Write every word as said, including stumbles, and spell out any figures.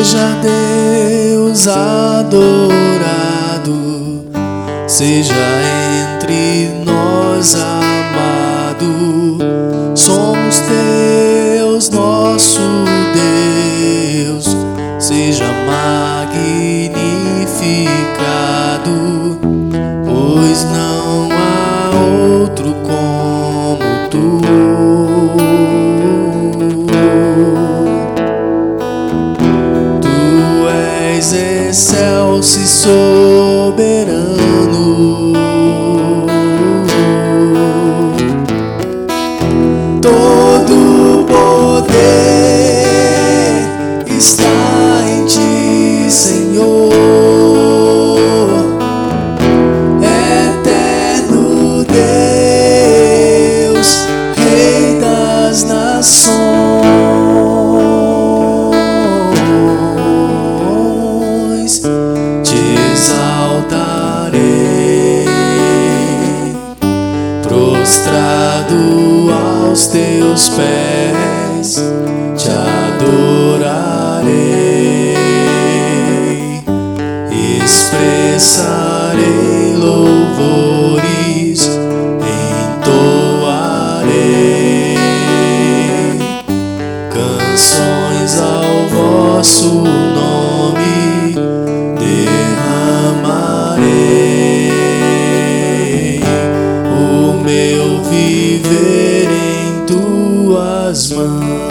Seja Deus adorado, seja entre nós amado. Somos teus, nosso Deus, seja magnificado, pois não há outro como tu. Excelso e soberano, todo poder está em ti, Senhor, eterno Deus, Rei das nações. Te exaltarei, prostrado aos teus pés, te adorarei, expressarei louvores, entoarei canções ao vosso nome. Derramarei o meu viver em tuas mãos.